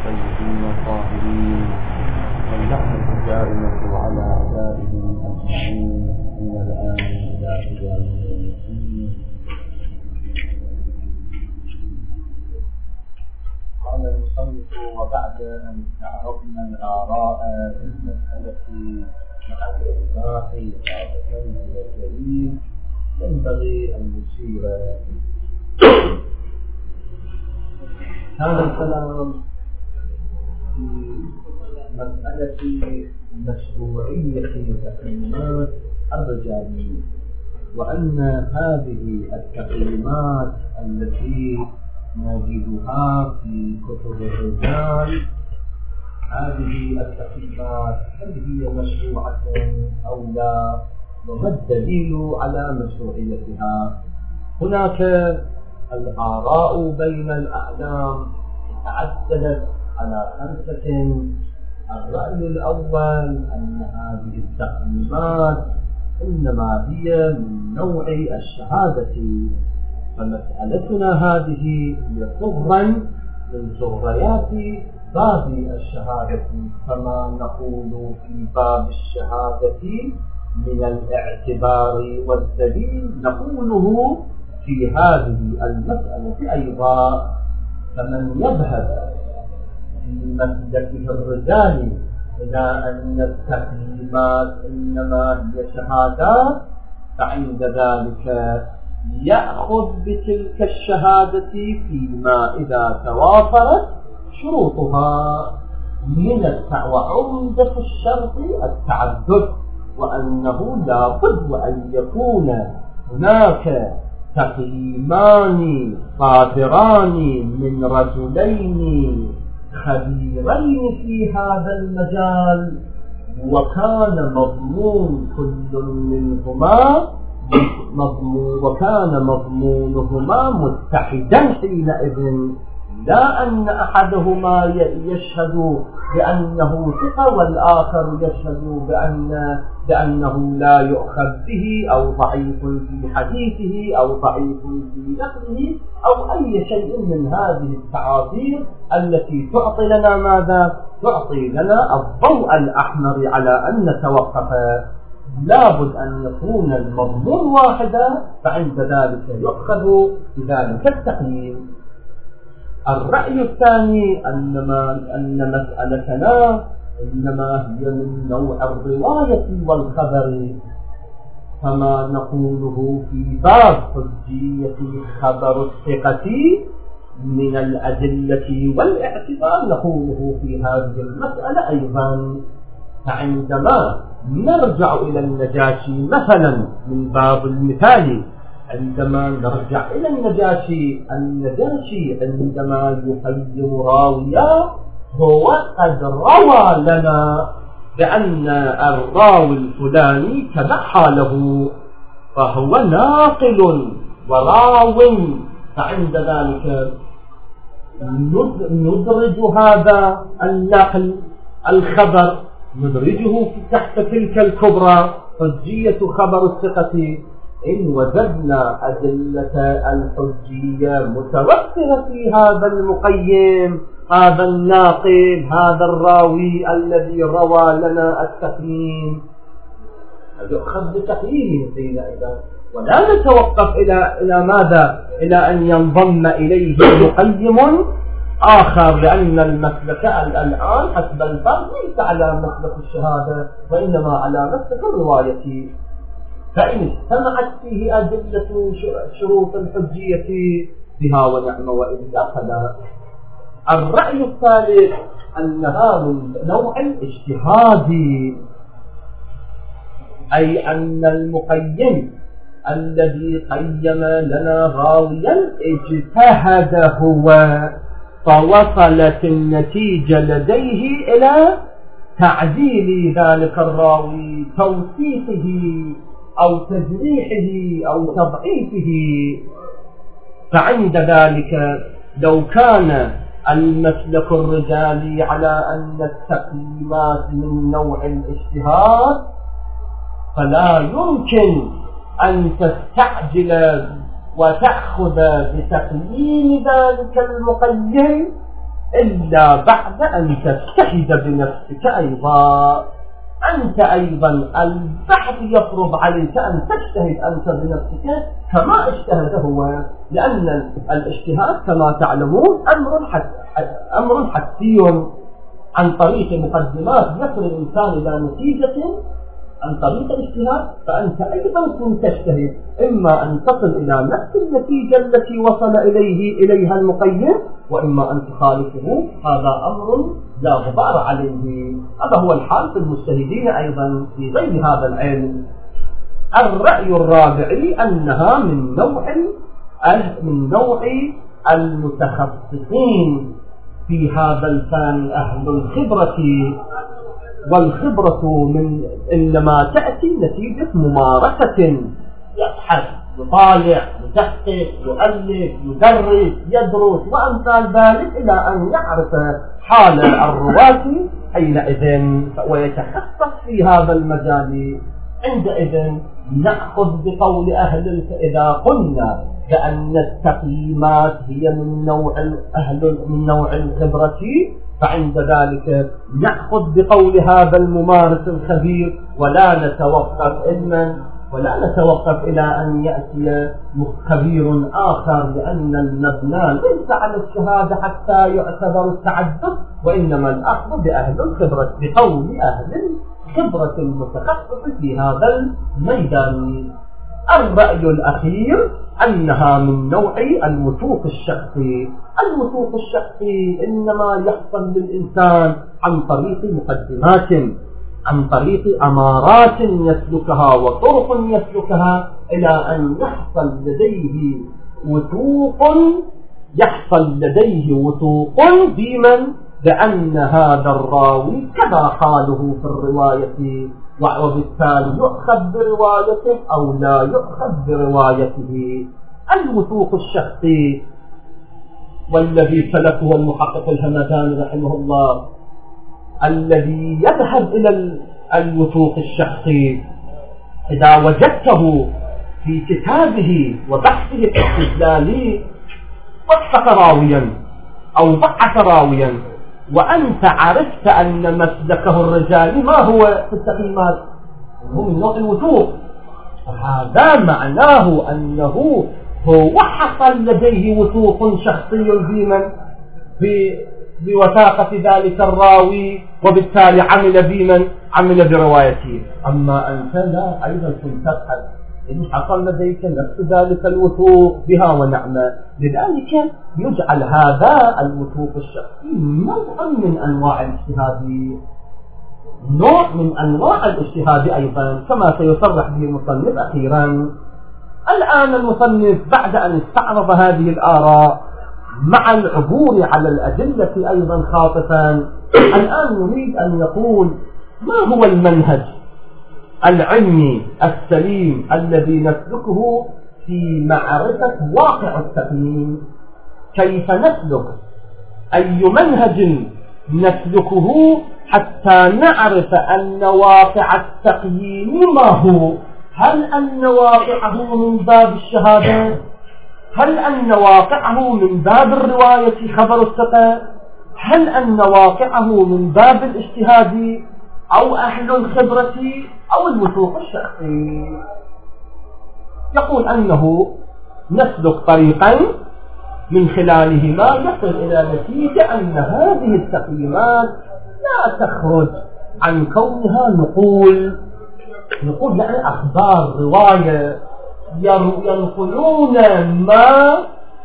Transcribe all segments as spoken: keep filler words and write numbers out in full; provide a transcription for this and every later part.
الطيبين الطاهرين واللعنة الدائمة على أعدائهم أجمعين من الآن إلى قيام يوم الدين. قال المصنف: وبعد أن استعرضنا الآراء في المسألة مع الإصلاح بعد الجليل ينبغي أن نشير هذا الكلام في مسألة مشروعية التقييمات الرجالية، وأن هذه التقييمات التي نجدها في كتب الرجال هذه التقييمات هل هي مشروعة أو لا، وما الدليل على مشروعيتها؟ هناك الآراء بين الأعلام تعددت على خمسة. الرأي الأول أن هذه التقييمات إنما هي من نوع الشهادة، فمسألتنا هذه هي صغرا من صغريات باب الشهادة، فما نقول في باب الشهادة من الاعتبار والدليل نقوله في هذه المسألة أيضا. فمن يذهب في مسلكه الرجال إلى أن التقييمات إنما هي شهادات، فعند ذلك يأخذ بتلك الشهادة فيما إذا توافرت شروطها من وعمدة الشرط التعدد، وأنه لا بد أن يكون هناك تقييمان صادران من رجلين خبيرين في هذا المجال، وكان مضمون كل منهما مضمون وكان مضمونهما متحدا حينئذ، لا أن أحدهما يشهد بأنه ثقة والآخر يشهد بأن بأنه لا يؤخذ به أو ضعيف في حديثه أو ضعيف في نقله أو أي شيء من هذه التعابير التي تعطي لنا ماذا؟ تعطي لنا الضوء الأحمر على أن نتوقف. لابد أن يكون المضمون واحدا، فعند ذلك يؤخذ بذلك التقييم. الرأي الثاني أنما أن مسألتنا إنما هي من نوع الرواية والخبر، فما نقوله في باب حجية خبر الثقة من الأدلة والاعتبار نقوله في هذه المسألة أيضا. فعندما نرجع إلى النجاشي مثلا من باب المثال، عندما نرجع إلى النجاشي النجاشي عندما يقيم راويا هو قد روى لنا بأن الراوي الفلاني كذا حاله، فهو ناقل وراو، فعند ذلك ندرج هذا النقل الخبر ندرجه تحت تلك الكبرى حجية خبر الثقة. إن وجدنا أدلة الحجية متوفرة في هذا المقيم، هذا الناقل، هذا الراوي الذي روى لنا التقييم، يؤخذ بتقييمه حينئذ، ولا نتوقف إلى إلى ماذا؟ إلى أن ينضم إليه مقيم آخر، لأن المسلك الآن حسب الباب ليس على مسلك الشهادة وإنما على مسلك الرواية. فإن اجتمعت فيه أدلة شروط الحجية بها ونعم وإلا فلا. الرأي الثالث أنها من نوع الاجتهاد، أي أن المقيم الذي قيم لنا راويا اجتهد هو، فوصلت النتيجة لديه إلى تعديل ذلك الراوي، توثيقه أو تجريحه أو تضعيفه. فعند ذلك لو كان المسلك الرجالي على أن التقييمات من نوع الاجتهاد، فلا يمكن أن تستعجل وتأخذ بتقييم ذلك المقيم إلا بعد أن تجتهد بنفسك أيضا. أنت أيضا البحث يفرض عليك أن تجتهد أنت بنفسك كما اجتهد هو، لأن الاجتهاد كما تعلمون أمر حد أمر حسي عن طريق مقدمات يصل الإنسان إلى نتيجة عن طريق الاجتهاد. فأنت أيضا كنت تجتهد، إما أن تصل إلى نفس النتيجة التي وصل إليه إليها المقيم، وإما أن تخالفه. هذا أمر لا غبار عليه. هذا هو الحال في المجتهدين أيضا في غير هذا العلم. الرأي الرابع أنها من نوع من نوع المتخصصين في هذا الفن، أهل الخبرة. والخبرة من إنما تأتي نتيجة ممارسة، يبحث، يطالع، يدقق، يؤلف، يدرس، يدرس وأمثال ذلك إلى أن يعرف حال الرواة حينئذ ويتخصص في هذا المجال. عندئذ نأخذ بقول أهل إذا قلنا بأن التقييمات هي من نوع أهل من نوع الخبرة، فعند ذلك نأخذ بقول هذا الممارس الخبير، ولا نتوقف إلما ولا نتوقف إلى أن يأتي خبير آخر، لأن المبنى ليس على الشهادة حتى يعتبر التعدد، وإنما الأخذ بأهل الخبرة بقول أهل الخبرة المتخصص في هذا الميدان. الرأي الأخير أنها من نوع الوثوق الشخصي. الوثوق الشخصي إنما يحصل للإنسان عن طريق مقدمات، عن طريق أمارات يسلكها وطرق يسلكها، إلى أن يحصل لديه وثوق يحصل لديه وثوق بمن بأن هذا الراوي كذا حاله في الرواية، وبالتالي يؤخذ بروايته أو لا يؤخذ بروايته. الوثوق الشخصي والذي سلكه المحقق الهمداني رحمه الله، الذي يذهب إلى الوثوق الشخصي إذا وجدته في كتابه وبحثه الاستدلالي وثق راويا أو ضعف راويا، وأنت عرفت أن مسلكه الرجالي ما هو في التقييمات، هو من نوع الوثوق، هذا معناه أنه هو حصل لديه وثوق شخصي في من في بوثاقة ذلك الراوي، وبالتالي عمل بمن عمل بروايته. أما أنت لا، أيضا كنت تبحث إن حصل لديك نفس ذلك الوثوق بها ونعمة. لذلك يجعل هذا الوثوق الشخصي نوع من أنواع الاجتهاد، نوع من أنواع الاجتهاد أيضا، كما سيصرح به المصنف أخيرا. الآن المصنف بعد أن استعرض هذه الآراء مع العبور على الأدلة أيضا خاطفا، الآن يريد أن يقول ما هو المنهج العلمي السليم الذي نسلكه في معرفة واقع التقييم. كيف نسلك، أي منهج نسلكه حتى نعرف أن واقع التقييم ما هو؟ هل أن واقعه من باب الشهادة؟ هل أن واقعه من باب الرواية خبر الثقة؟ هل أن واقعه من باب الاجتهاد أو أهل الخبرة أو الوثوق الشخصي؟ يقول أنه نسلك طريقا من خلالهما يصل إلى نتيجة أن هذه التقييمات لا تخرج عن كونها نقول نقول يعني أخبار رواية ينقلون ما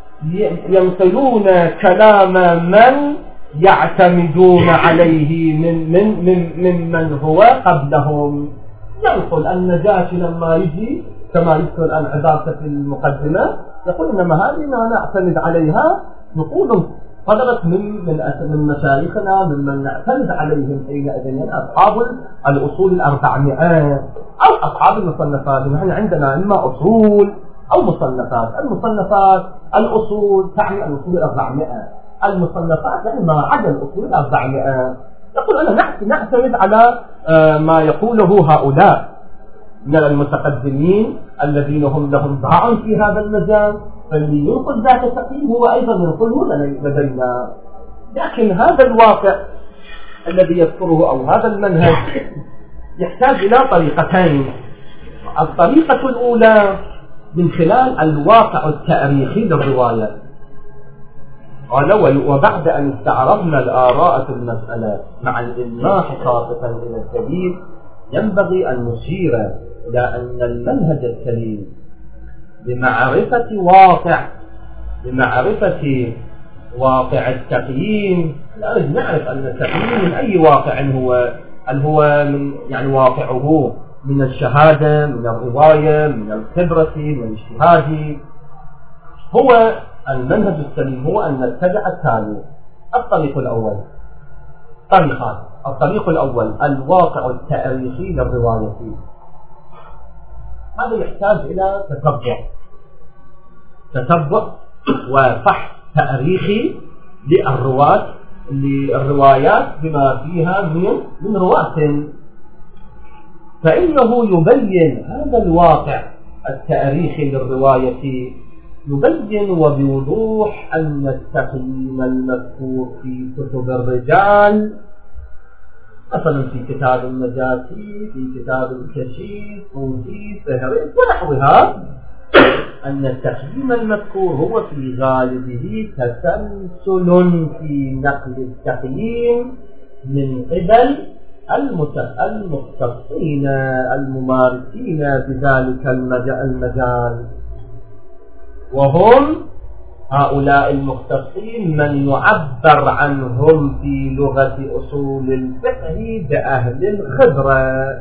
ينقلون كلام من يعتمدون عليه من من من ممن هو قبلهم. ينقل النجاشي لما يجي كما يذكر الآن عبارة في المقدمة، يقول إنما هذه ما نعتمد عليها نقول صدرت من من من مشايخنا ممن نعتمد عليهم حينئذ، يعني أصحاب الأصول الأربعمائة أو أصحاب المصنفات. نحن عندنا إما أصول أو مصنفات. المصنفات الأصول تعني الأصول الأربعمائة، المصنفات يعني ما عدا الأصول الأربعمائة. يقول أنا نعتمد على ما يقوله هؤلاء من المتقدمين الذين هم لهم باع في هذا المجال، فاللي ينقل ذات التقييم هو أيضا ينقله لدينا. لكن هذا الواقع الذي يذكره أو هذا المنهج يحتاج إلى طريقتين. الطريقة الأولى من خلال الواقع التاريخي للرواية. قال: وبعد أن استعرضنا الآراء في المسألة مع الإلماح خاصة إلى الدليل، ينبغي أن نشير إلى أن المنهج السليم بمعرفة واقع بمعرفة واقع التقييم. الآن نعرف أن التقييم من أي واقع هو، هل هو من يعني واقعه من الشهادة، من الرواية، من الخبرة، من الاجتهاد. هو المنهج السليم هو أن نتبع التالي: الطريق الأول طريقان. الطريق الأول الواقع التاريخي للرواية، هذا يحتاج إلى تتبع تتبع وفحص تاريخي للرواة للروايات بما فيها من من رواة، فإنه يبين هذا الواقع التاريخي للرواية يبين وبوضوح أن التقييم المذكور في كتب الرجال، مثلا في كتاب النجاشي، في كتاب الكشيف، وفي فهرس ونحوها، أن التقييم المذكور هو في غالبه تسلسل في نقل التقييم من قبل المختصين الممارسين بذلك المجال، وهم هؤلاء المختصين من يعبر عنهم في لغة أصول الفقه بأهل الخبرة،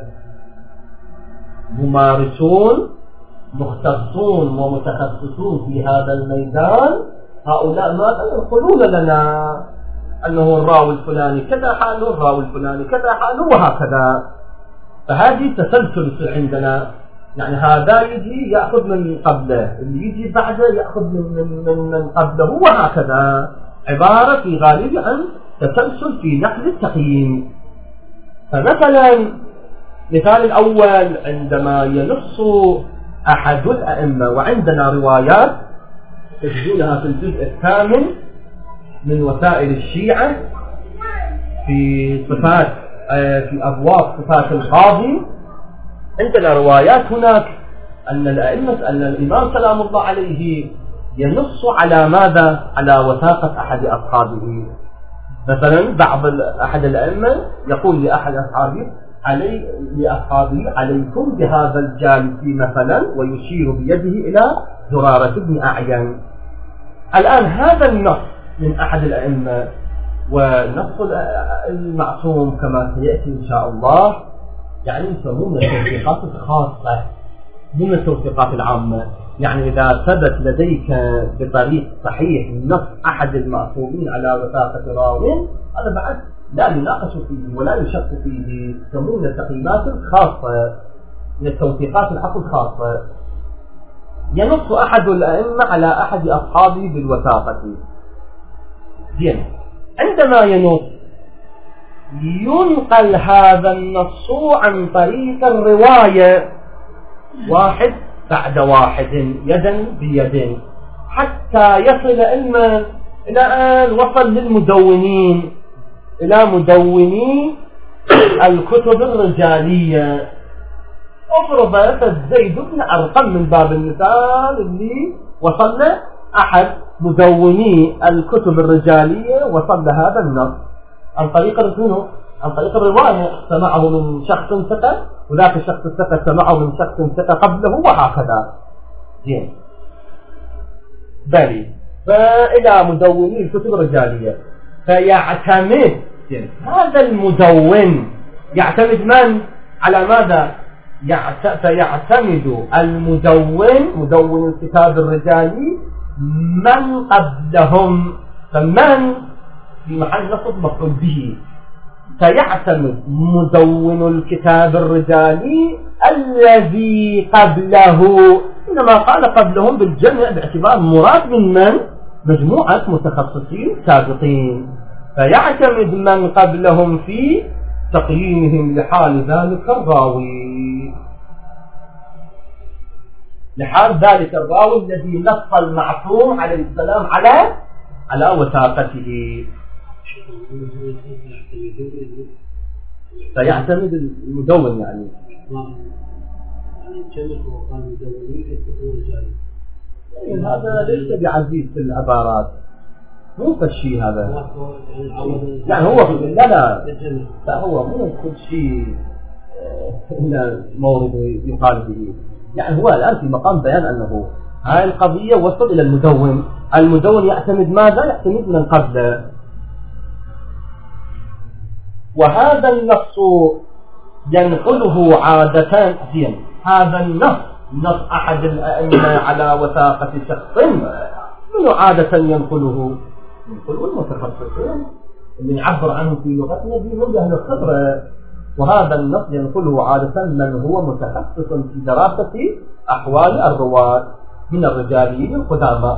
ممارسون مختصون ومتخصصون في هذا الميدان. هؤلاء ما يقولون لنا أنه الراوي الفلاني كذا حاله، الراوي الفلاني كذا حاله، وهكذا. فهذه تسلسل عندنا، يعني هذا يجي يأخذ من قبله، اللي يجي بعده يأخذ من, من, من, من قبله، وهكذا. عبارة في غالب عن تسلسل في نقل التقييم. فمثلا مثال الأول عندما ينص أحد الأئمة، وعندنا روايات تجدونها في الجزء الثامن من وسائل الشيعة في صفات في أبواب صفات القاضي، عندنا روايات هناك أن الأئمة أن الإمام سلام الله عليه ينص على ماذا؟ على وثاقة أحد أصحابه. مثلا بعض أحد الأئمة يقول لأحد أصحابه علي لأصحابه عليكم بهذا الجالس مثلا، ويشير بيده إلى زرارة بن أعين. الآن هذا النص من أحد الأئمة، ونص المعصوم كما سيأتي إن شاء الله، يعني يسمون التوثيقات الخاصة من التوثيقات العامة. يعني إذا ثبت لديك بطريق صحيح نص أحد المعصومين على وثاقة راوي، هذا بعد لا يناقش فيه ولا يشك فيه، يسمون التقييمات الخاصة من التوثيقات الحق الخاصة. ينص أحد الأئمة على أحد أصحابه بالوثاقة. زين، عندما ينص ينقل هذا النص عن طريق الرواية واحد بعد واحد، يدا بيد، حتى يصل إلما إلى أن وصل للمدونين، إلى مدوني الكتب الرجالية. أفرض زيد بن أرقم من باب المثال اللي وصل أحد مدوني الكتب الرجالية، وصل هذا النص عن طريق الرسول، عن طريق الرواية، سمعه من شخص ثقة، وذاك الشخص الثقة سمعه من شخص ثقة قبله، وهكذا. زين، بلي فإلى مدوني الكتب الرجالية، فيعتمد هذا المدون، يعتمد من على ماذا؟ فيعتمد المدون مدون الكتاب الرجالي من قبلهم، فمن في محل نصب مفعول به، فيعتمد مدون الكتاب الرجالي الذي قبله، إنما قال قبلهم بالجمع باعتبار مراد من من؟ مجموعة متخصصين سابقين، فيعتمد من قبلهم في تقييمهم لحال ذلك الراوي، لحال ذلك الراوي الذي نص المعصوم عليه السلام على على وثاقته. فيعتمد المدون يعني هذا ليس بعزيز في العبارات، مو كل هذا يعني هو لا لا لا هو مو كل شيء إلا مورد يقال به. يعني هو الآن في مقام بيان أنه هاي القضية وصل إلى المدون، المدون يعتمد ماذا؟ يعتمد من قبله. وهذا النص ينقله عادة زين، هذا النص نص أحد الأئمة على وثاقة شخص منه عادة ينقله ينقله المتخصصين اللي يعبر عنه في لغتنا بهم أهل الخبرة. وهذا النص ينقله عادة من هو متخصص في دراسة أحوال الرواة من الرجاليين القدامى.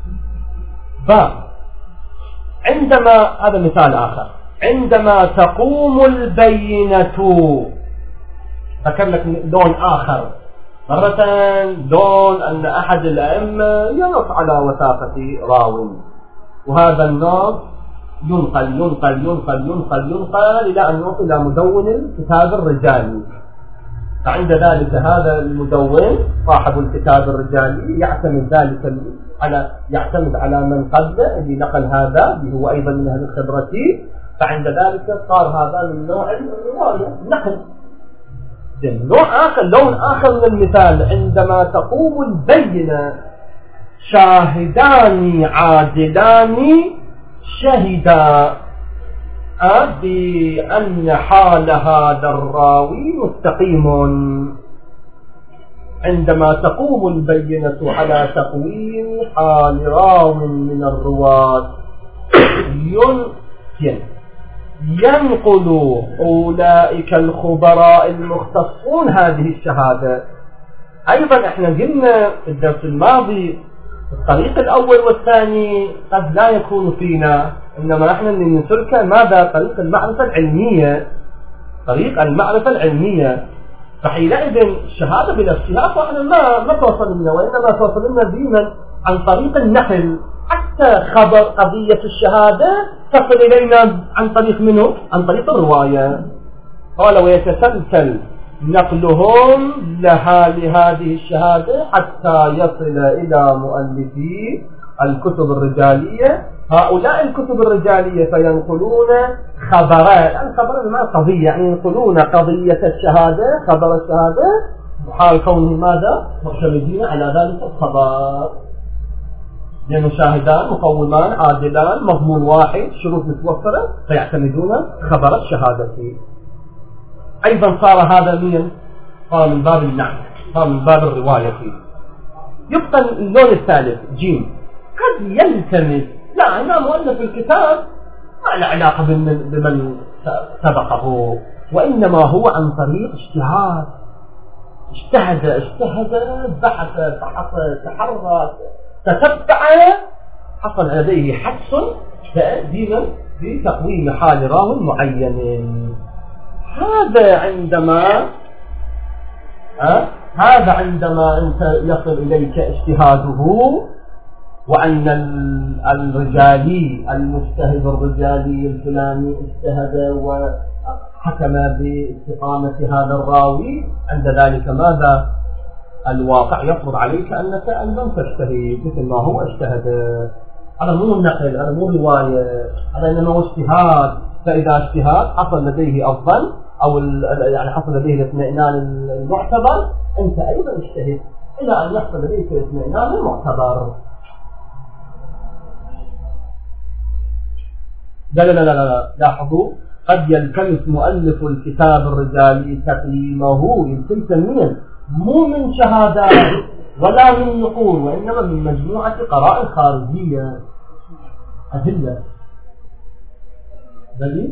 عندما هذا مثال آخر، عندما تقوم البينة، ذكر لك لون آخر مرة، لون أن أحد الأئمة ينص على وثاقة راو، وهذا النص ينقل ينقل ينقل ينقل ينقل إلى أن يوصل إلى مدون الكتاب الرجالي. فعند ذلك هذا المدون صاحب الكتاب الرجالي يعتمد ذلك على يعتمد على من قبله اللي نقل هذا اللي هو أيضا من أهل الخبرة. فعند ذلك صار هذا من نوع الرواية نقل. نوع آخر، لون آخر من المثال، عندما تقوم البينة شاهدان عادلان شهدا بأن حال هذا الراوي مستقيم. عندما تقوم البينة على تقويم حال راو من الرواة يمكن ينقل أولئك الخبراء المختصون هذه الشهادة. أيضا احنا قلنا في الدرس الماضي الطريق الأول والثاني قد لا يكون فينا، إنما احنا اللي نتركه ماذا؟ طريق المعرفة العلمية، طريق المعرفة العلمية. فحينئذ الشهادة بنفسها فاحنا ما ما توصل لنا، وإنما توصل لنا ديما عن طريق النقل. حتى خبر قضية الشهادة تصل إلينا عن طريق منه؟ عن طريق الرواية. قال ويتسلسل نقلهم لها لهذه الشهادة حتى يصل إلى مؤلفي الكتب الرجالية. هؤلاء الكتب الرجالية فينقلون خبرات، يعني خبرات ما قضية، يعني ينقلون قضية الشهادة، خبر الشهادة، حال كونهم ماذا؟ معتمدين على ذلك الخبر، لأنه شاهدان مقومان عادلان مضمون واحد شروط متوفرة، فيعتمدون خبر الشهادة فيه. أيضا صار هذا من صار من باب النعم، صار من باب الرواية فيه. يبقى اللون الثالث جيم، قد يلتمس لا أنا مؤلف الكتاب ما له علاقة بمن سبقه، وإنما هو عن طريق اجتهاد، اجتهد اجتهد بحث بحث تحرك تتبع، حصل لديه حدس تأديما بتقويم حال راو معين. هذا عندما أه؟ هذا عندما أنت يصل إليك اجتهاده، وأن الرجالي المجتهد الرجالي الفلاني اجتهد وحكم باستقامة هذا الراوي، عند ذلك ماذا؟ الواقع يفرض عليك أنك أيضا تجتهد مثل ما هو اجتهد. هذا مو النقل، هذا مو رواية، هذا إنما هو اجتهاد. فإذا اجتهاد حصل لديه أفضل أو يعني حصل لديه الاطمئنان المعتبر، أنت أيضا اجتهد إلى أن يحصل لديك الاطمئنان المعتبر. لا لا لا لا لا لاحظوا، قد يلتمس مؤلف الكتاب الرجالي تقييمه يمكن تنميا مو من شهادات ولا من نقول، وإنما من مجموعة قرائن خارجية أدلة. بل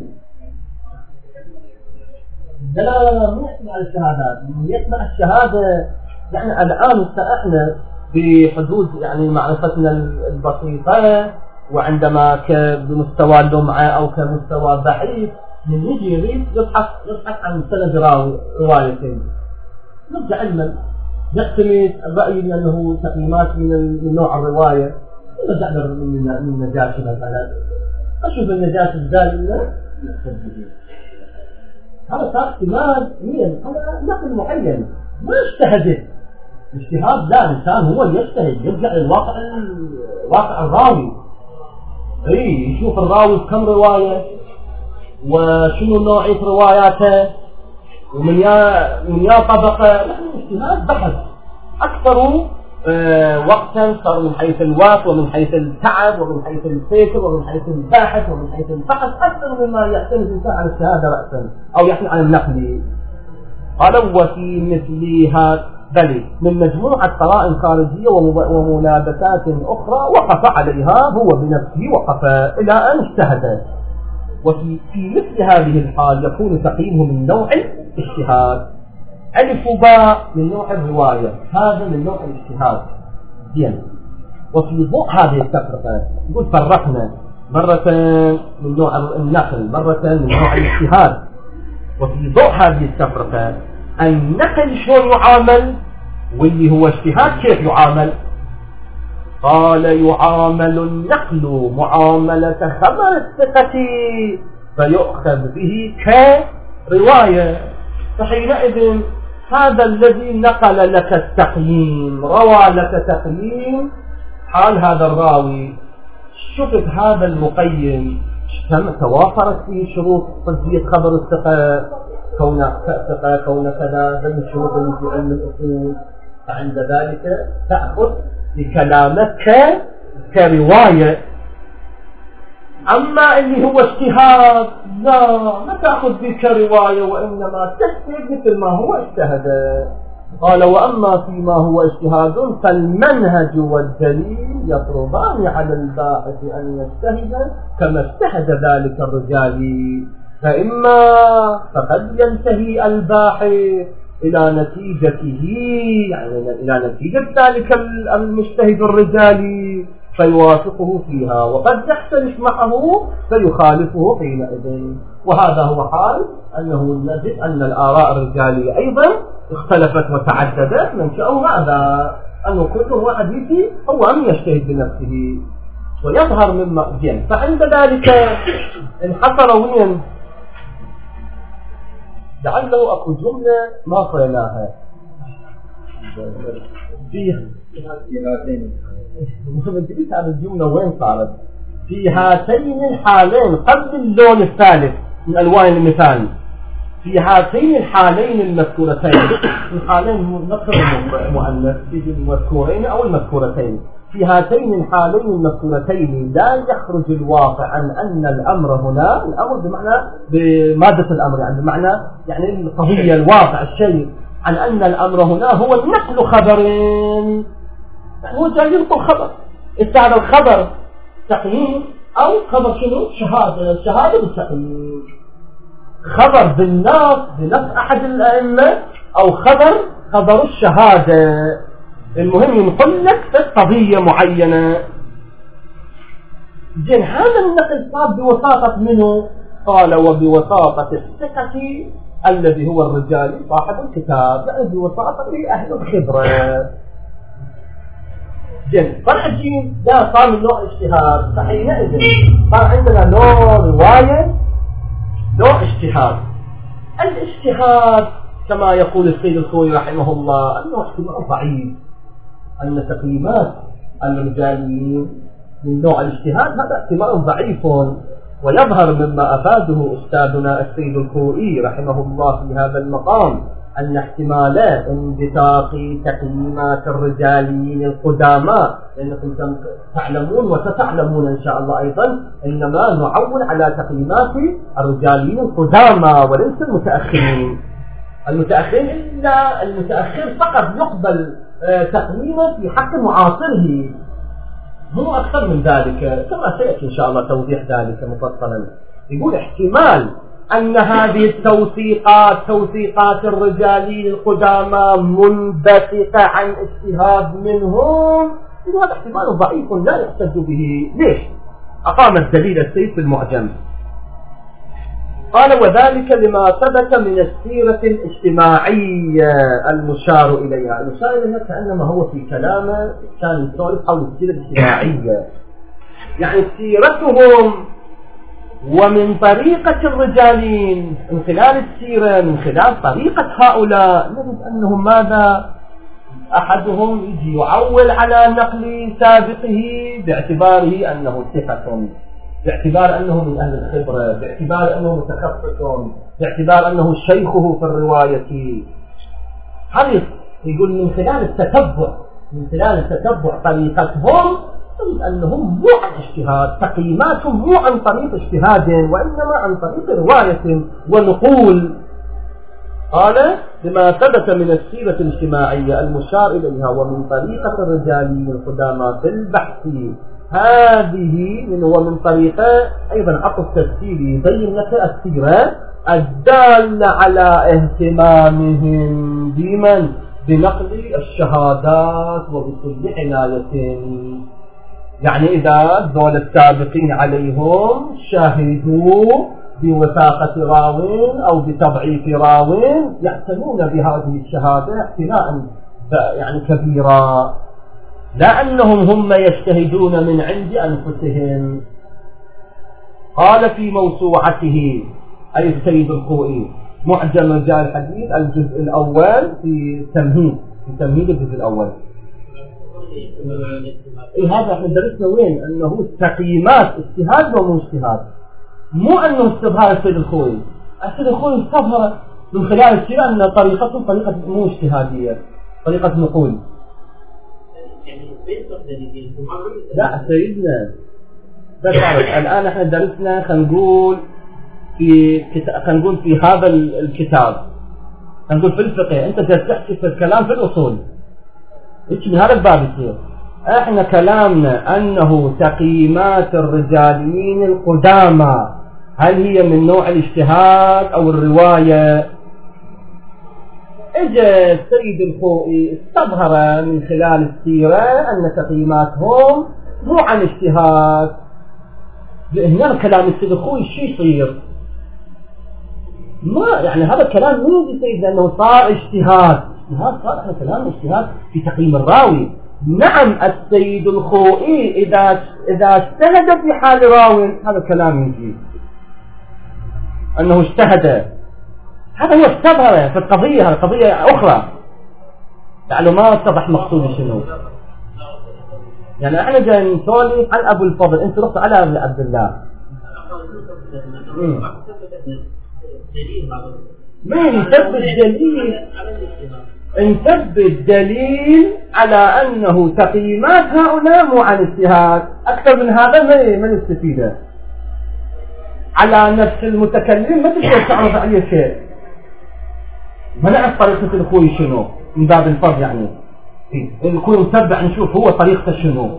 لا لا لا مو يتبع الشهادات، يتبع الشهادة. يعني الآن احنا بحدود يعني معرفتنا البسيطة، وعندما بمستوى اللمعة أو كمستوى ضعيف من يجي يريد يبحث يبحث عن سند روايتين، نبدأ علما يعتمد الرأي لأنه تقييمات من نوع الرواية، نرجع من من نجاشي مثلا أشوف النجاة الدائمة يقتد. هذا صار احتمال مين على نقل معين ما اجتهد. الاجتهاد لا، الإنسان هو يجتهد يرجع للواقع واقع الراوي. اي يشوف الراوي كم رواية وشنو نوعية رواياته ومن يا من يا طبقة. الاجتهاد بحث أكثر أه وقتا، صار من حيث الوقت ومن حيث التعب ومن حيث الفكر ومن حيث الباحث ومن حيث البحث أكثر مما يعتمد الإنسان على الشهادة رأسا أو يحمل على النقل. قال وفي مثلها بل من مجموعة قرائن خارجية وملابسات أخرى وقف عليها هو بنفسه، وقف إلى أن اجتهد. وفي في مثل هذه الحال يكون تقييمه من نوع الاجتهاد. ألف باء من نوع الرواية، هذا من نوع الاجتهاد. زين. وفي ضوء هذه التفرقة نقول فرقنا مرة من نوع النقل، مرة من نوع الاجتهاد. وفي ضوء هذه التفرقة النقل شلون يعامل واللي هو اجتهاد كيف يعامل؟ قال يعامل النقل معاملة خبر الثقة فيؤخذ به كرواية. فحينئذ هذا الذي نقل لك التقييم روى لك تقييم حال هذا الراوي، شفت هذا المقيم توافرت فيه شروط تصديق خبر الثقة، كون ثقة كون كذا، ذل الشروط اللي في علم الأصول، فعند ذلك تأخذ بكلامك كرواية. أما اللي هو اجتهاد لا، ما تأخذ به كرواية وإنما تجتهد مثل ما هو اجتهد. قال وأما فيما هو اجتهاد فالمنهج والدليل يطلبان على الباحث أن يجتهد كما اجتهد ذلك الرجال، فإما فقد ينتهي الباحث إلى نتيجته، يعني إلى نتيجة ذلك المجتهد الرجالي فيوافقه فيها، وقد يختلف معه فيخالفه حينئذ. وهذا هو حال أنه نجد أن الآراء الرجالية أيضا اختلفت وتعددت، منشأه ماذا؟ أنه كل واحد يجي هو أن يجتهد بنفسه ويظهر مما جن. فعند ذلك انحصر وين؟ لعله أكو جملة ما قرأناها فيها مجلس هذه الجملة وين صارت؟ في هاتين الحالين قبل اللون الثالث من ألوان المثال، في هاتين الحالين المذكورتين، الحالين مذكر مؤنث في المذكورين أو المذكورتين، في هاتين الحالين المذكورتين لا يخرج الواقع عن أن الأمر هنا، الأمر بمعنى بمادة الأمر يعني بمعنى يعني القضية الواقع الشيء، عن أن الأمر هنا هو نقل خبرين، يعني هو جاي ينقل خبر، هذا الخبر تقييم أو خبر شنو؟ شهادة، شهادة بالتقييم، خبر بالنص بنص أحد الأئمة أو خبر خبر الشهادة، المهم ينقل لك في قضية معينة. زين هذا النقل صار بوساطة منه؟ قال وبوساطة الثقة الذي هو الرجال صاحب الكتاب، يعني بوساطة أهل الخبرة. زين فالعجيب ده صار من نوع اجتهاد، فحينئذ صار عندنا نوع رواية نوع اجتهاد. الاجتهاد كما يقول السيد الخوي رحمه الله أنه احتمال ضعيف، أن تقييمات الرجاليين من نوع الاجتهاد هذا احتمال ضعيف، ويظهر مما أفاده أستاذنا السيد الخوي رحمه الله في هذا المقام أن احتمالات انبثاق تقييمات الرجاليين القدامى، لأنكم تعلمون وستعلمون إن شاء الله أيضا إنما نعول على تقييمات الرجاليين القدامى وليس المتأخرين. المتأخرين إلا المتأخر فقط يقبل تقييمه في حق معاصره، مو أكثر من ذلك، كما سيأتي إن شاء الله توضيح ذلك مفصلا. يقول احتمال أن هذه التوثيقات توثيقات الرجالين القدامى منبثقة عن اجتهاد منهم، هذا احتمال ضعيف لا يحتج به. ليش؟ أقام الدليل السيد في المعجم، قال وذلك لما ثبت من السيرة الاجتماعية المشار إليها. المشار إليها كأنما هو في كلامه كان يسولف حول السيرة الاجتماعية، يعني سيرتهم ومن طريقة الرجالين من خلال السيرة، من خلال طريقة هؤلاء، نجد أنهم ماذا؟ أحدهم يجي يعول على نقل سابقه باعتباره أنه ثقة، باعتبار أنه من أهل الخبرة، باعتبار أنه متخصص، باعتبار أنه شيخه في الرواية. حريص يقول من خلال التتبع، من خلال التتبع طريقتهم أنهم مو عن اجتهاد، تقييماتهم مو عن طريق اجتهاد وإنما عن طريق رواية ونقول. قال بما ثبت من السيرة الاجتماعية المشار إليها ومن طريقة الرجالين القدامى في البحث، هذه من ومن طريقة أيضا عطف تفسيري يبين لك السيرة الدالة على اهتمامهم بمن؟ بنقل الشهادات وبكل عناية. يعني إذا دول السابقين عليهم شاهدوا بوثاقة راو أو بتضعيف راو يعتنون بهذه الشهادة اعتناء يعني كبيرا، لا أنهم هم يجتهدون من عند أنفسهم. قال في موسوعته أي السيد الخوئي معجم رجال الحديث الجزء الأول في تمهيد، في تمهيد الجزء الأول. إيه هذا احنا درسنا وين؟ أنه تقييمات اجتهاد ومو اجتهاد، مو أنه استظهار السيد الخوئي. السيد الخوئي استظهر من خلال السيرة أن طريقته طريقة مو اجتهادية، طريقة نقول. لا سيدنا ده تعرف الآن احنا درسنا خلينا نقول في خلينا نقول في هذا الكتاب، خلينا نقول في الفقه، أنت تحكي في الكلام في الأصول، إيش من هذا الباب يصير. احنا كلامنا أنه تقييمات الرجاليين القدامى هل هي من نوع الاجتهاد أو الرواية؟ اجى السيد الخوئي استظهر من خلال السيرة أن تقييماتهم مو عن اجتهاد. هنا كلام السيد الخوئي شو يصير؟ ما يعني هذا الكلام مو بيصير لأنه صار اجتهاد، اجتهاد صار احنا كلام اجتهاد في تقييم الراوي. نعم السيد الخوئي إذا إذا اجتهد في حال راوي هذا الكلام يجي أنه اجتهد، هذا هو استظهر في القضية، هذه قضية أخرى يعني ما اتضح مقصود شنو. يعني احنا جاي نسولف عن أبو الفضل، أنت رحت على أبو عبد الله مين يثبت دليل؟ نثبت دليل على أنه تقييمات هؤلاء مو عن اجتهاد، أكثر من هذا ما نستفيده. على نفس المتكلم ما تقدر تعرض عليه شيء، ما نعرف طريقة الأخوي شنو من باب الفرض. يعني الأخوي متبع نشوف هو طريقته شنو.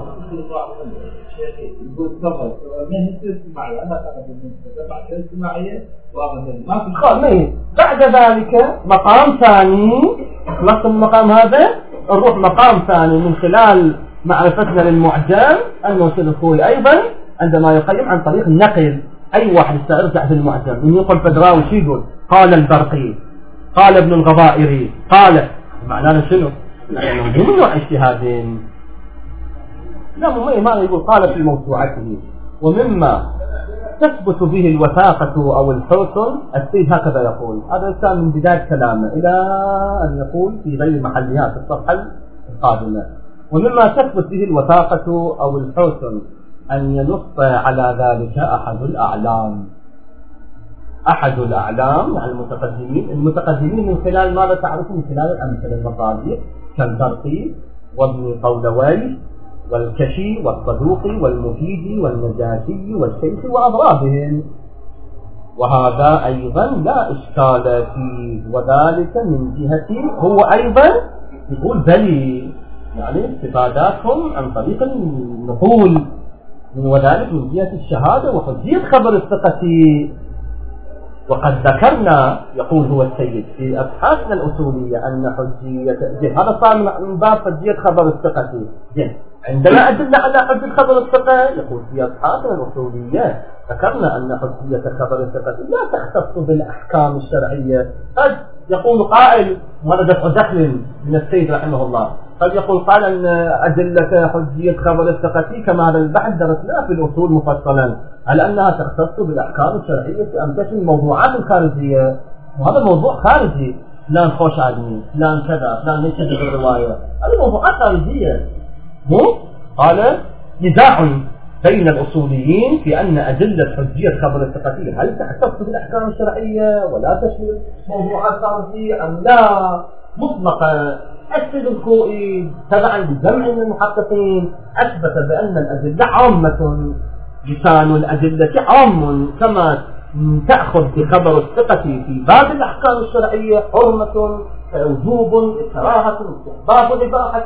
بعد ذلك مقام ثاني، خلصت المقام هذا نروح مقام ثاني من خلال معرفتنا للمعجم أنه السيد الخوئي أيضا عندما يقيم عن طريق النقل. أي واحد يسترجع في المعجم من يقول فدراوي شو يقول؟ قال البرقي، قال ابن الغضائري، قال معناه شنو؟ لأنه يعني من نوع اجتهادين. لا مو ما يقول قال في موسوعته. ومما تثبت به الوثاقة أو الحسن السيد هكذا يقول، هذا كان من بداية كلامه إلى أن يقول في غير محلها في الصفحة القادمة. ومما تثبت به الوثاقة أو الحسن أن ينص على ذلك أحد الأعلام. أحد الأعلام يعني المتقدمين، المتقدمين من خلال ماذا تعرفون؟ من خلال الأمثلة المصادر كالبرقي وابن قولوي والكشي والصدوقي والمفيدي والنجاشي والشيخ وأضرابهم. وهذا أيضا لا إشكال فيه، وذلك من جهة هو أيضا يقول بلي يعني استفاداتهم عن طريق النقول، وذلك من جهة الشهادة وحجية خبر الثقة. وقد ذكرنا يقول هو السيد في أبحاثنا الأصولية أن حجية هذا صار من باب حجية خبر الثقة. عندنا أدلة على حجية خبر الثقة، يقول في أبحاثنا الأصولية ذكرنا أن حجية خبر الثقة لا تختص بالأحكام الشرعية. قد يقول قائل وهذا دفع دخل من السيد رحمه الله، قد يقول قال أن أدلة حجية خبر الثقة كما هذا البحث درسناه في الأصول مفصلا على أنها تختص بالأحكام الشرعية أم تشمل الموضوعات الخارجية، وهذا موضوع خارجي، فلان خوش عدمي، فلان كذا، فلان ليس بالرواية، هذه موضوعات خارجية. مو قال نزاع بين الأصوليين في أن أدلة حجية خبر الثقة هل تختص بالأحكام الشرعية ولا تشمل موضوعات خارجية أم لا مطلقة. السيد الخوئي تبعا لجمع من المحققين أثبت بأن الأدلة عامة، لسان الأدلة عام كما تأخذ بخبر الثقة في باب الأحكام الشرعية حرمة، وجوب، كراهة، استحباب، إباحة،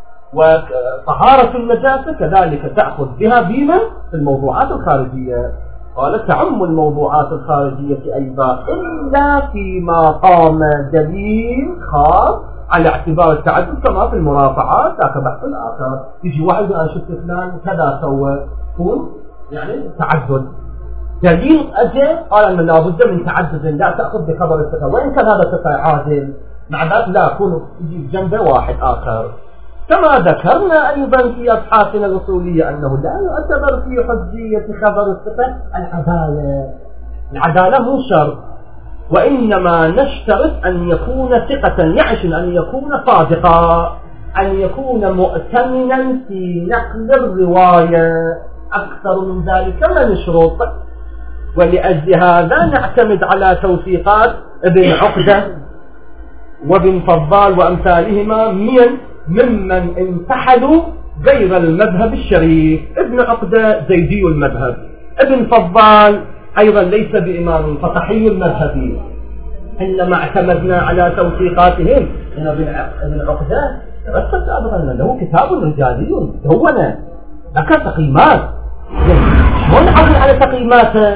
وطهارة النجاسة كذلك تأخذ بها بما في الموضوعات الخارجية. قال تعم الموضوعات الخارجية أيضا إلا فيما قام دليل خاص على اعتبار التعدد كما في المرافعات ذاك بحث الآخر. يجي واحد أنا شفت فلان كذا سوى يكون يعني تعدد، دليل أجل قال أن لابد من تعدد لا تأخذ بخبر الثقة وإن كان هذا ثقة عادل، مع ذلك لا يكون يجي جنبه واحد آخر. كما ذكرنا أيضا في أبحاثنا الأصولية أنه لا يعتبر في حجية خبر الثقة العدالة، العدالة مو شرط، وإنما نشترط أن يكون ثقة، يعش أن يكون صادقا، أن يكون مؤتمنا في نقل الرواية، أكثر من ذلك لا نشرط. ولأجل هذا نعتمد على توثيقات ابن عقدة وابن فضال وأمثالهما من ممن انتحلوا غير المذهب الشريف. ابن عقدة زيدي المذهب، ابن فضال أيضا ليس بإمام فقهي المذهب. إنما اعتمدنا على توثيقاتهم. إن ابن عقدة ترتب سابقا له كتاب رجالي دونه ذكر تقييمات، شلون نعمل على تقييماته؟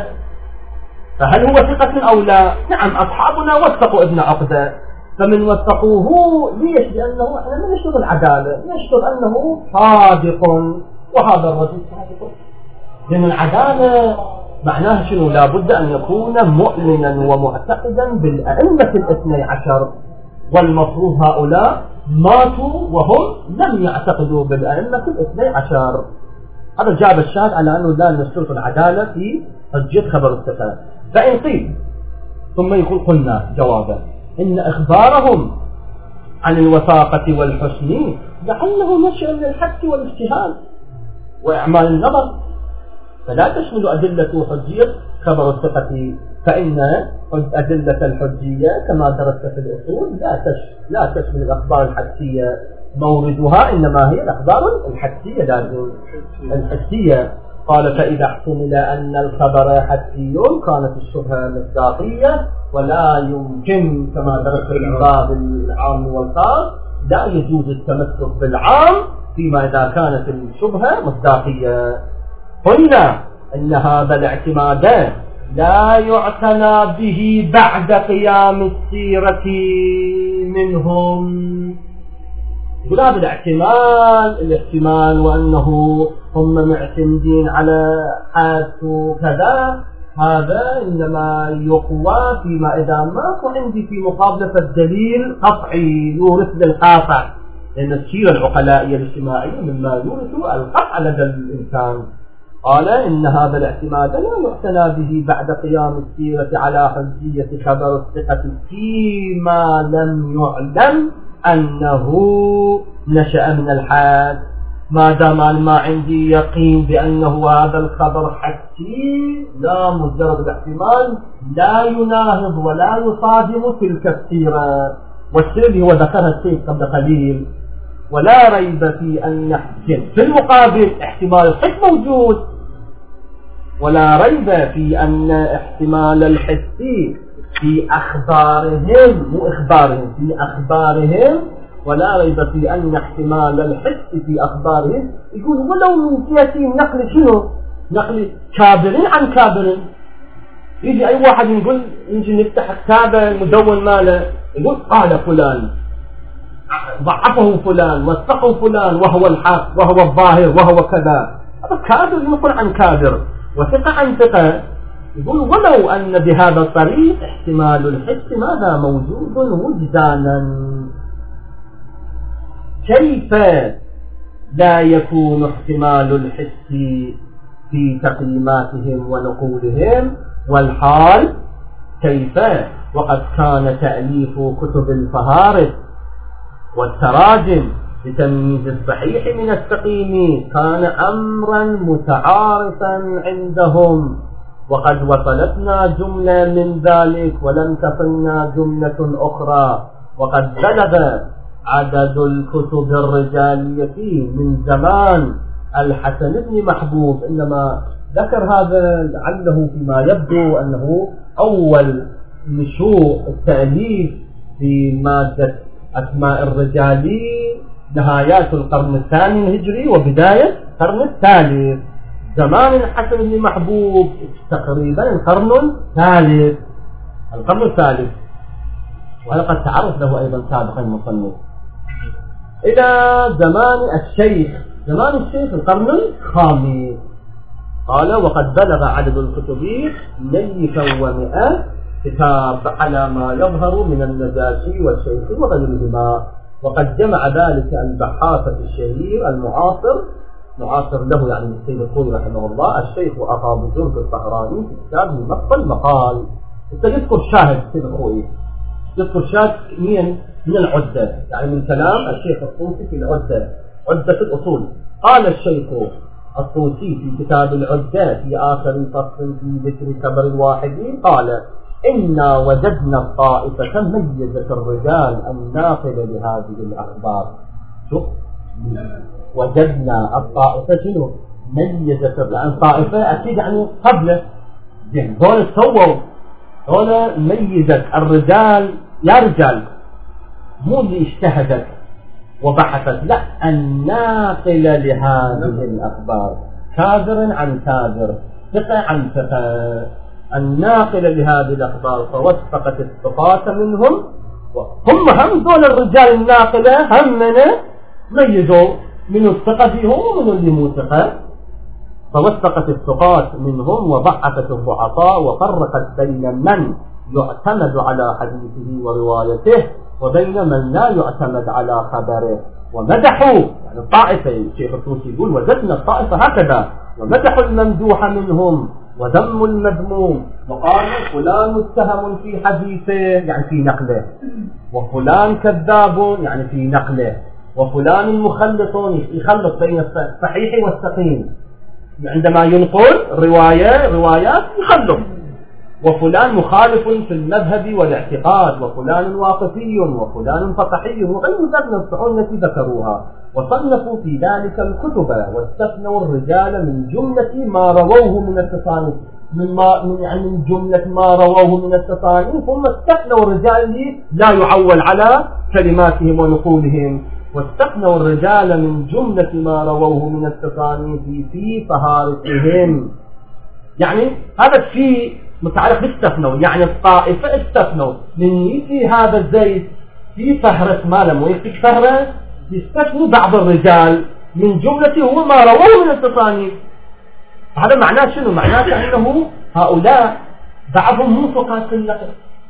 فهل هو ثقة أو لا؟ نعم أصحابنا وثقوا ابن عقدة، فمن وثقوه ليش؟ لأنه احنا ما نشتغل العدالة، نشتغل أنه صادق، وهذا الرجل صادق. لأن العدالة معناها شنو؟ لابد أن يكون مؤمنا ومعتقدا بالأئمة الاثني عشر، والمفروض هؤلاء ماتوا وهم لم يعتقدوا بالأئمة الاثني عشر. هذا جاب الشاهد على أنه لا نشترط العدالة في حجية خبر الثقة. فإن قيل ثم يقول قلنا جوابا إن إخبارهم عن الوثاقة والحسن لعله نشأ من الحث والاجتهاد وإعمال النظر، فلا تشمل أدلة حجية خبر الثقة، فإن أدلة الحجية كما درست في الأصول لا تشمل, لا تشمل الأخبار الحدسية، موردها إنما هي الأخبار الحدسية لازم الحدسية. قال فإذا احتمل أن الخبر حدسي كانت الشبهة مصداقية، ولا يمكن كما درست في الباب العام والخاص لا يجوز التمسك بالعام فيما إذا كانت الشبهة مصداقية. قلنا إن هذا الاعتماد لا يعتنى به بعد قيام السيرة منهم. يقول هذا الاحتمال الاحتمال وأنه هم معتمدين على حادث وكذا، هذا إنما يقوى فيما إذا ماكو عندي في مقابلة الدليل قطعي يورث للقاطع، لأن السيرة العقلائية الاجتماعية مما يورث القطع لدى الإنسان. قال إن هذا الاعتماد لا يعتنى به بعد قيام السيرة على حجية خبر الثقة فيما لم يعلم أنه نشأ من الحاد، ما دام ما عندي يقين بأنه هذا الخبر حدسي لا مجرد الاحتمال لا يناهض ولا يصادم تلك السيرة. والسيرة اللي هو ذكرها السيد قبل قليل، ولا ريب في أن يحدث في المقابل احتمال الحس موجود، ولا ريب في أن احتمال الحس في أخبارهم مو إخبارهم في أخبارهم، ولا ريب في أن احتمال الحس في أخبارهم يقول ولو من جهة نقل شنو؟ نقل كابر عن كابر. يجي أي واحد يقول يجي نفتح كتاب المدون ماله يقول قال فلان ضعفه فلان وثقه فلان وهو الحق وهو الظاهر وهو كذا، هذا كابر يقول عن كابر وثقة عن ثقة. يقول ولو أن بهذا الطريق احتمال الحس ماذا موجود وجدانا. كيف لا يكون احتمال الحس في تقييماتهم ونقولهم، والحال كيف وقد كان تأليف كتب الفهارس والتراجم لتمييز الصحيح من السقيم كان أمرا متعارفا عندهم، وقد وصلتنا جملة من ذلك ولم تصلنا جملة أخرى، وقد بلغ عدد الكتب الرجالية من زمان الحسن بن محبوب. إنما ذكر هذا لعله فيما يبدو أنه أول نشوء التأليف في مادة أسماء الرجال نهايات القرن الثاني الهجري وبداية القرن الثالث. زمان الحسن بن محبوب تقريبا القرن الثالث القرن الثالث ولقد تعرف له أيضا سابقا المصنف إلى زمان الشيخ زمان الشيخ القرن الخامس. قال وقد بلغ عدد الكتب مئة ومئة كتاب على ما يظهر من النجاشي والشيخ وغيرهما، وقد جمع ذلك البحاثة الشهير المعاصر معاصر له يعني السيد الخوئي رحمه الله الشيخ أبا بجرد الصهراني في كتاب مقبل المقال. يذكر شاهد السيد الخوئي يذكر شاهد من من العدة يعني من كلام الشيخ الطوسي في العدة عدة الأصول. قال الشيخ الطوسي في كتاب العدة في آخر فصل في ذكر كبر الواحدين قال إنا وجدنا الطائفة ميزة الرجال الناقلة لهذه الأخبار. شوف وجدنا الطائفة شنو ميزة الرجال الطائفة أكيد يعني قبله دول سووا دول ميزة الرجال يا رجال مو اللي اجتهدت وبحثت لا الناقلة لهذه الأخبار كاذر عن كاذر ثقة عن ثقة الناقلة لهذه الأخبار فوثقت الثقات منهم هم هم دول الرجال الناقلة هم من ميزوا من الثقة فيهم ومن اللي مو ثقة فوثقت الثقات منهم وضعفت الضعفاء وفرقت بين من يعتمد على حديثه وروايته وبين من لا يعتمد على خبره ومدحوا يعني الطائفة الشيخ الطوسي يقول وجدنا الطائفة هكذا ومدحوا الممدوح منهم وذموا المذموم وقالوا فلان متهم في حديثه يعني في نقله وفلان كذاب يعني في نقله وفلان مخلط يخلط بين الصحيح والسقيم عندما ينقل رواية روايات يخلط وفلان مخالف في المذهب والاعتقاد وفلان واقفي وفلان فقحي وغير ذلك من الصحون التي ذكروها وصنفوا في ذلك الكتب واستثنوا الرجال من جملة ما رووه من التصانيف من, ما من, يعني من جملة ما رووه من التصانيف ثم استثنوا الرجال لا يعول على كلماتهم ونقولهم واستثنوا الرجال من جملة ما رووه من التصانيف في فهارسهم. يعني هذا الشيء متعرف استثنوا يعني الطائفة استثنوا من يجي هذا الزيت في فهرس ماله ويكتب فهرس يستثنوا بعض الرجال من جملة هو ما رووه من التصانيف. هذا معناه شنو؟ معناه أنه هؤلاء بعضهم مو ثقات في النقل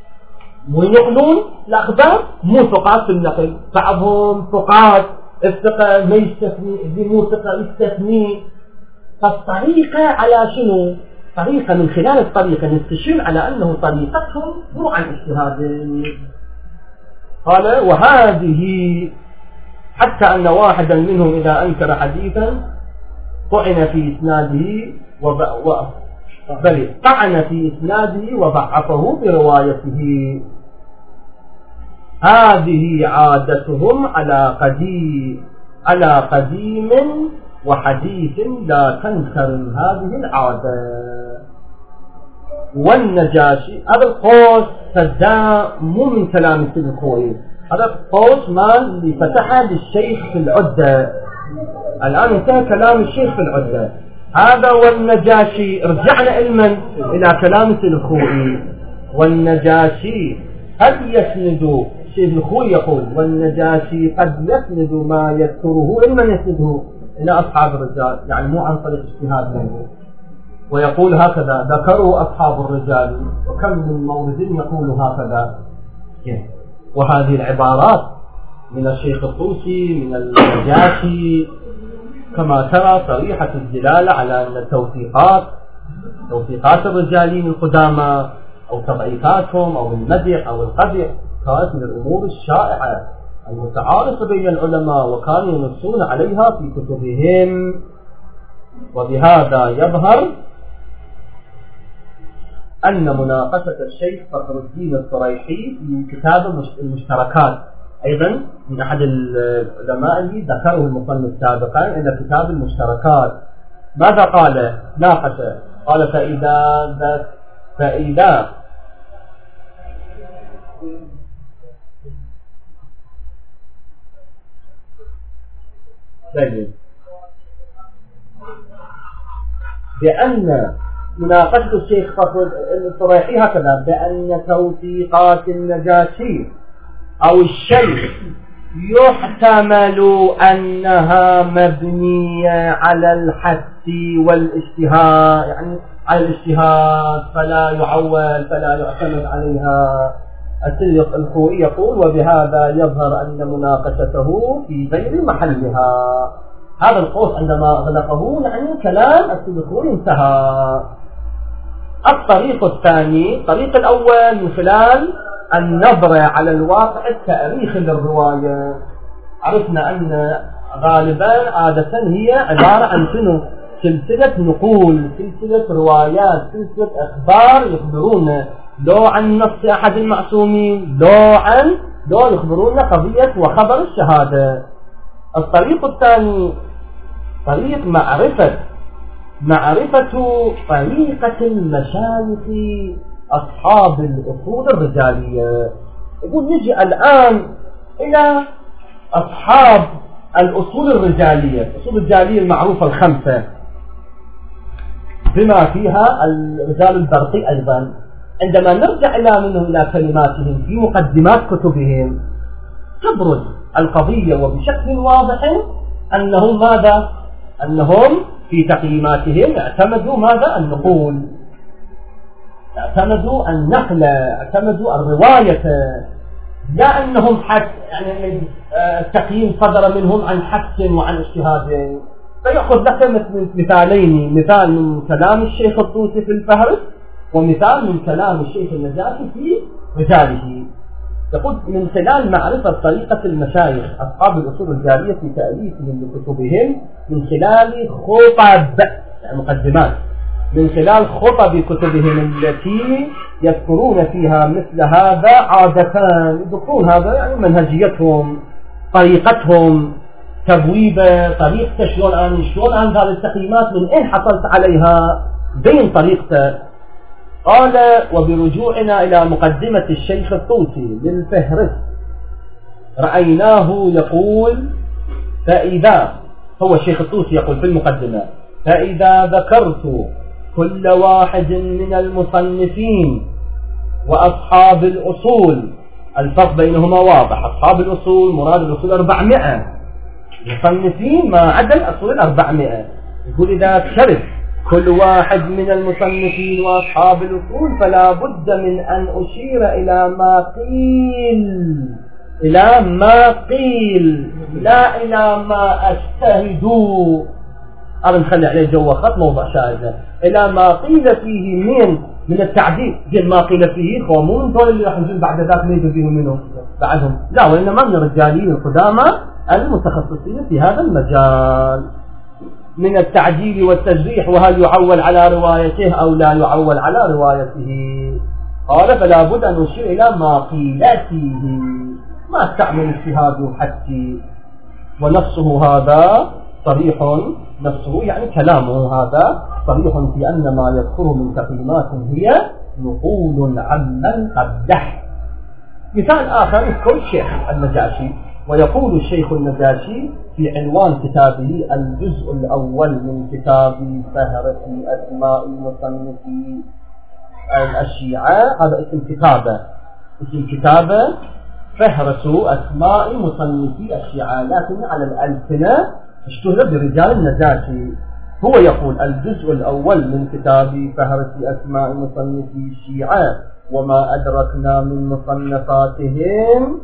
وينقلون الأخبار مو ثقات في النقل بعضهم ثقات الثقة ما يستثني اللي مو ثقة يستثني. فالطريقة على شنو؟ طريقة من خلال الطريقة نستشير على أنه طريقتهم مو عن اجتهاد. قال وهذه حتى أن واحدا منهم إذا أنكر حديثا طعن في إسناده وب... و... بل طعن في إسناده وضعفه بروايته. هذه عادتهم على قديم على قديم وحديث لا تنكر هذه العادة. والنجاشي هذا القوس فدا مو من كلام السيد الخوئي هذا القوس مال اللي فتحه للشيخ في العدة الآن انتهى كلام الشيخ في العدة هذا. والنجاشي رجعنا علما إلى كلام السيد الخوئي والنجاشي قد يسند السيد الخوئي يقول والنجاشي قد يسند ما يذكره علما يسنده إلى أصحاب الرجال يعني مو عن طريق اجتهاد منه. ويقول هكذا ذكروا أصحاب الرجال وكم من مورد يقول هكذا. وهذه العبارات من الشيخ الطوسي من النجاشي، كما ترى صريحة الدلالة على أن التوثيقات توثيقات الرجالين القدامى أو تضعيفاتهم أو المدح أو القدح كانت من الأمور الشائعة المتعارفة بين العلماء، وكانوا ينصون عليها في كتبهم. وبهذا يظهر أن مناقشة الشيخ فخر الدين الصريحي في كتاب المشتركات أيضا من أحد العلماء اللي ذكره المصنف سابقا إلى كتاب المشتركات، ماذا قال؟ ناقش، قال فإذا فإذا بأن مناقشة الشيخ فخر الصريحي هكذا بأن توثيقات النجاشي أو الشيخ يحتمل أنها مبنية على الحث والاجتهاد، يعني على الاجتهاد فلا يعول فلا يعتمد عليها. السيد الخوئي يقول وبهذا يظهر أن مناقشته في غير محلها. هذا القوس عندما أغلقه يعني كلام السيد الخوئي انتهى. الطريق الثاني، الطريق الأول من خلال النظرة على الواقع التاريخي للرواية. عرفنا أن غالبا عادة هي عبارة عن شنو؟ سلسلة نقول، سلسلة روايات، سلسلة أخبار يخبرون لو عن نص أحد المعصومين، لو عن لو يخبرون قضية وخبر الشهادة. الطريق الثاني طريق معرفة معرفة طريقة المشايخ أصحاب الأصول الرجالية. يقول نجي الآن إلى أصحاب الأصول الرجالية، الأصول الرجالية المعروفة الخمسة بما فيها الرجال البرقي أيضا. عندما نرجع إلى منهم إلى كلماتهم في مقدمات كتبهم تبرز القضية وبشكل واضح أنهم ماذا؟ أنهم في تقييماتهم اعتمدوا ماذا؟ النقول، اعتمدوا النقل، اعتمدوا الرواية، لا أنهم حد يعني التقييم صدر منهم عن حث وعن اجتهاد. فيأخذ لك مثالين، مثال من كلام الشيخ الطوسي في الفهرس ومثال من كلام الشيخ النجاشي في رجاله. يقول من خلال معرفة طريقة المشايخ أصحاب الأصول الرجالية في تأليفهم لكتبهم من خلال خطب يعني مقدمات، من خلال خطب كتبهم التي يذكرون فيها مثل هذا عادتان، يذكرون هذا يعني منهجيتهم، طريقتهم، تبويبه، طريقته شلون أنا شلون أنا هذه التقييمات من أين حصلت عليها، بين طريقته. قال وبرجوعنا إلى مقدمة الشيخ الطوسي للفهرس رأيناه يقول فإذا هو الشيخ الطوسي يقول في المقدمة فإذا ذكرت كل واحد من المصنفين وأصحاب الأصول، الفرق بينهما واضح، أصحاب الأصول مراد الأصول أربعمائة، مصنفين ما عدا الأصول الأربعمائة. يقول إذا ذكرت كل واحد من المصنفين وأصحاب الأصول فلا بد من أن أشير إلى ما قيل، إلى ما قيل لا إلى ما أجتهدوا. هذا نخلي عليه جو خط موضع شاهد، إلى ما قيل فيه من من التعديل، قل ما قيل فيه هو مو من دول اللي راح نجيب بعد ذاك ما يجوا منه بعدهم، لا، وإنما من الرجالين القدامى المتخصصين في هذا المجال من التعديل والتجريح، وهل يعول على روايته أو لا يعول على روايته. قال فلا بد أن نشير إلى ما قيلته، ما استعمل اجتهاد حتى، ونفسه هذا صريح، نفسه يعني كلامه هذا صريح في أن ما يذكره من تقييمات هي نقول عمن قدح. مثال آخر يذكر الشيخ النجاشي، ويقول الشيخ النجاشي في عنوان كتابه الجزء الأول من كتاب فهرس أسماء المصنفي الشيعة، هذا اسم كتابه، اسم كتابه فهرس أسماء مصنفي الشيعة، لكن على الألسنة اشتهر برجال النجاشي. هو يقول الجزء الأول من كتاب فهرس أسماء مصنفي الشيعة وما أدركنا من مصنفاتهم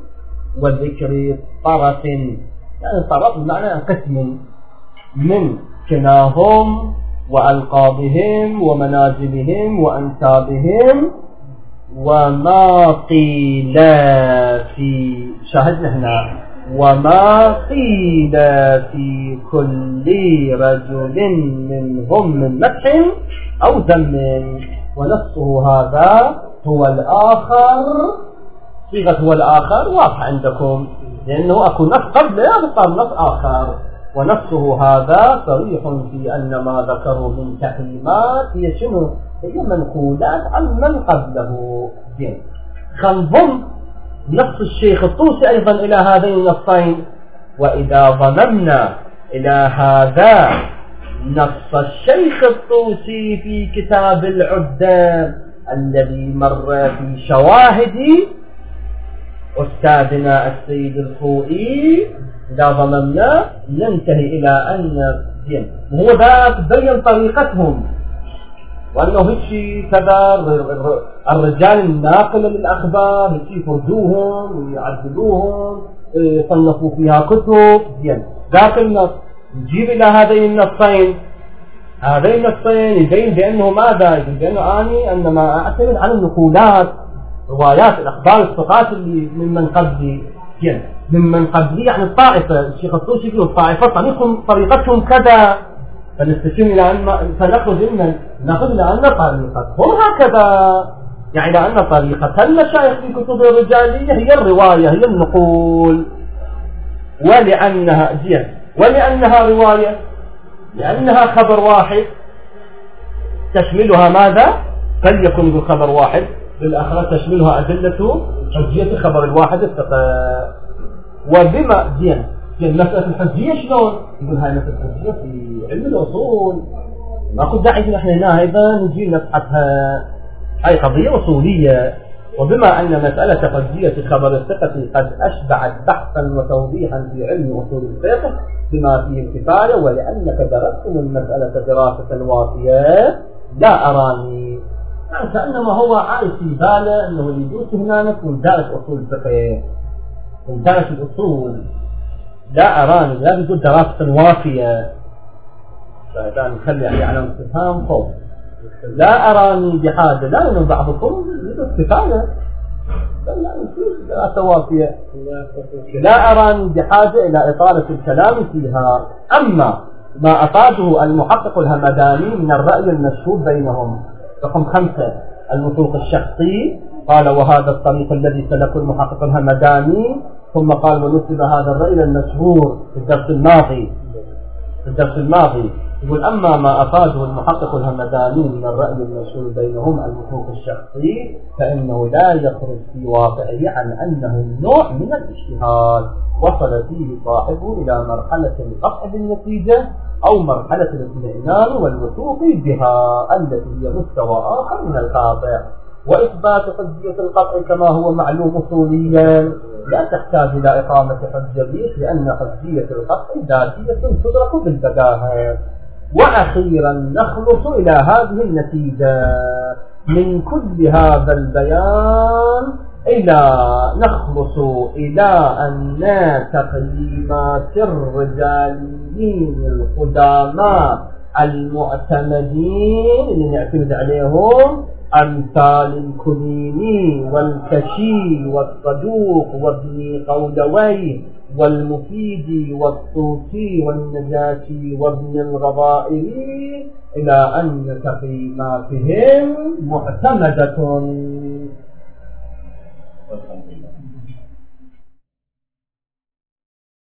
وذكر طرف، يعني طرف بمعنى قسم من كناهم وألقابهم ومنازلهم وأنسابهم، وما قيل في شاهدنا هنا وما قيل في كل رجل منهم من مدح أو ذم، ونصه هذا هو الآخر. صيغة هو الآخر واضحة عندكم، لأنه أكو نص قبله بصار نص آخر، ونصه هذا صريح في أن ما ذكروا من تحريمات هي شنو؟ هي منقولات عن من قبله. زين، خنضم نص الشيخ الطوسي أيضا إلى هذين النصين. وإذا ضممنا إلى هذا نص الشيخ الطوسي في كتاب العدة الذي مر في شواهد أستاذنا السيد الخوئي، إذا ضممنا ننتهي إلى أن زين وهو ذا تبين طريقتهم، وأنه هيك كذا الرجال الناقل للأخبار هيك يفرجوهم ويعدلوهم يصنفوا فيها كتب. زين، ذاك النص نجيب إلى هذين النصين، هذين النصين يبين بأنه ماذا؟ يبين بأنه آني أنما أعتمد على النقولات، روايات الأخبار الثقات اللي ممن قبلي. زين، ممن قبلي يعني الطائفة، الشيخ الطوسي يقول الطائفة طريقهم طريقتهم كذا، فنستشير إلى أن فنأخذ إن نأخذ إلى أن طريقتهم هكذا، يعني إلى أن طريقة المشايخ في كتب الرجالية هي الرواية، هي النقول. ولأنها زين ولأنها رواية، لأنها خبر واحد تشملها ماذا؟ فليكن بالخبر واحد، بالآخرة تشملها أدلة حجية خبر الواحد الثقة. وبما زين زين مسألة الحجية شلون؟ يقول هاي مسألة الحجية في علم الأصول، ما كنت داعي نحن هنا أيضا نجي نبحثها، هاي قضية أصولية. وبما أن مسألة حجية خبر الثقة قد أشبعت بحثا وتوضيحا في علم أصول الفقه بما فيه الكفاية، ولأنك درستم المسألة دراسة وافية، لا أراني يعني كأنما هو عائد في باله أنه اللي يدوس هنا من دارس أصول الفقه من دارس الأصول، لا أراني لا يقول دراسة وافية، فإذا نخلي على استفهام فوق، لا أراني بحاجة، لا أنه بعضكم يدوس كفاية لا نسيب دراسة وافية، لا أراني بحاجة إلى إطالة الكلام فيها. أما ما أفاده المحقق الهمداني من الرأي المشهور بينهم، رقم خمسة الوثوق الشخصي، قال وهذا الطريق الذي سلك المحقق الهمداني، ثم قال ونسب هذا الرأي المشهور في الدرس الماضي في الدرس الماضي يقول أما ما أفاده المحقق الهمداني من الرأي المشهور بينهم الوثوق الشخصي فإنه لا يخرج في واقعه عن أنه نوع من الاجتهاد وصل فيه صاحبه إلى مرحلة القطع بالنتيجة أو مرحلة الاطمئنان والوثوق بها التي هي مستوى آخر من القاطع. وإثبات حجية القطع كما هو معلوم أصوليا لا تحتاج إلى إقامة حجية، لأن حجية القطع ذاتية تدرك بالبداهة. وأخيرا نخلص إلى هذه النتيجة من كل هذا البيان إلى نخلص إلى أن تقييمات الرجاليين القدامى المعتمدين اللي نعتمد عليهم أمثال الكليني والكشي والصدوق وابن قولوي والمفيد والطوسي والنجاشي وابن الغضائري إلى أن تقييماتهم معتمدة.